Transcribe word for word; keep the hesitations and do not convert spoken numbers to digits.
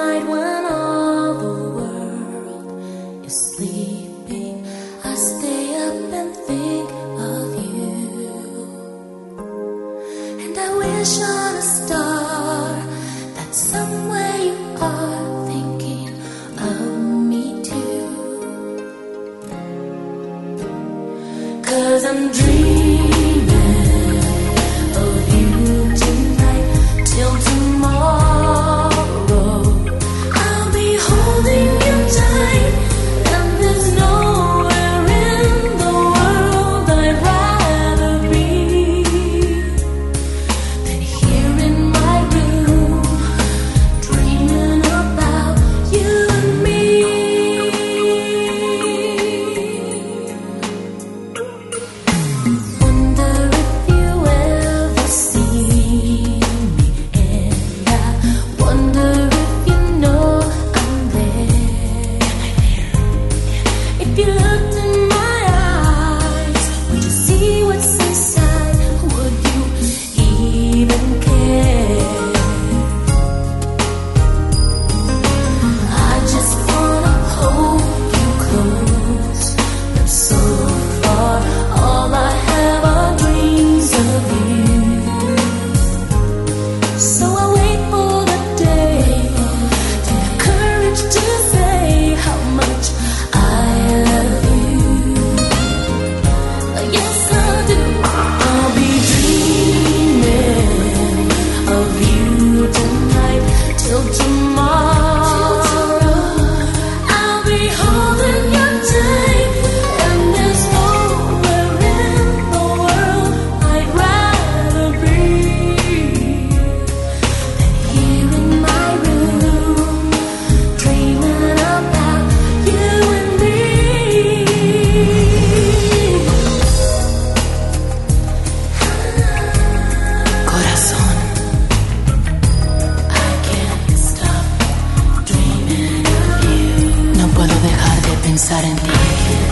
night when all the world is sleeping, I stay up and think of you. And I wish on a star that somewhere you are thinking of me too. 'Cause I'm dreaming of you tonight till tomorrow. I'll be holding you tight, and there's nowhere in the world I'd rather be than here in my room, dreaming about you and me. Wonder if you ever see me, and I wonder if you know I'm there. If you looked in my eyes, would you see what's inside? Would you even care? I just wanna hold you close, but so far all I have are dreams of you. So I wait for the day to have courage to say how much I love you. Yes, I do. I'll be dreaming of you tonight till tomorrow. I'll be holding you tight, and there's nowhere in the world I'd rather be than here in my room, dreaming about you and me. Corazón, I can't stop dreaming of you. No puedo dejar de pensar en ti.